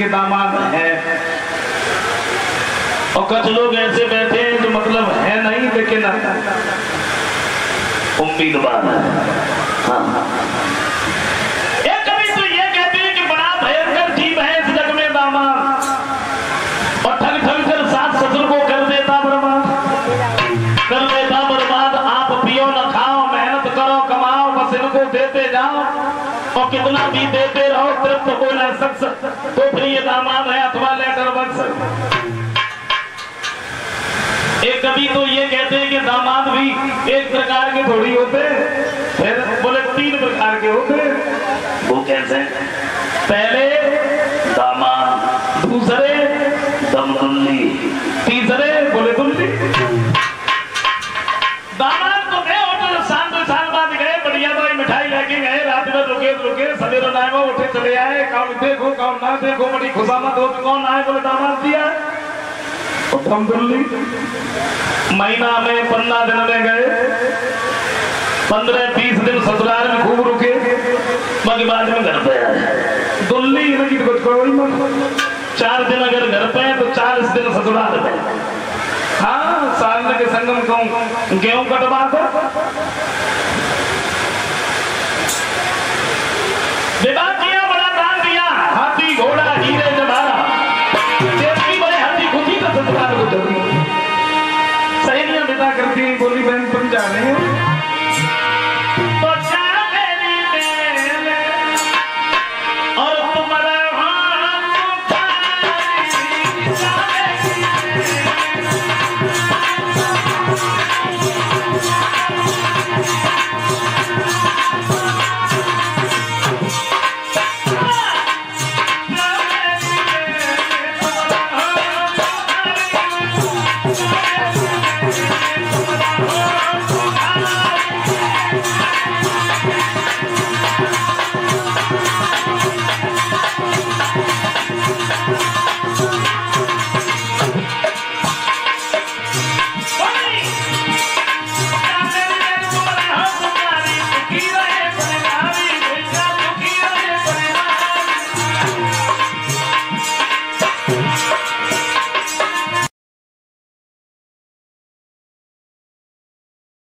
के दामाद है, और कुछ लोग ऐसे बैठे हैं जो मतलब है नहीं लेकिन उम्मीदवार है। हाँ। एक कभी तो ये कहते हैं कि बड़ा भयंकर जीव है इस जग में दामाद, और ठग ठग कर सास ससुर को कर देता बर्बाद, कर देता बर्बाद। आप पियो न खाओ, मेहनत करो कमाओ, बस इनको देते जाओ, और कितना भी देते रहो तृप्त हो न शख्स, तो फिर ये दामाद है अथवा लेटर बख्श। एक कभी तो ये कहते हैं कि दामाद भी एक प्रकार के थोड़ी होते, फिर बोले 3 प्रकार के होते। वो कैसे? पहले दामाद, दूसरे दमदुल्ली, तीसरे बोले दुल्ली। दामाद तो गए होटल, शाम 2 साल बाद गए, बढ़िया भाई मिठाई लेके गए, रात में रुके सवेरे नायबा उठे चले आए, कौन देखो कौन ना देखो, बड़ी खुशामद हो, कौन आए, बोले दामाद दिया। महीना में 15 दिन में गए, 15-20 दिन ससुराल में खूब रुके, बाकी बाद में घर पे आए। दुल्ली इनकी कुछ कोई मत, 4 दिन अगर घर पे है तो 40 दिन ससुराल में। हाँ, साल में के संगम कहूँ गेहूं कटवा दो,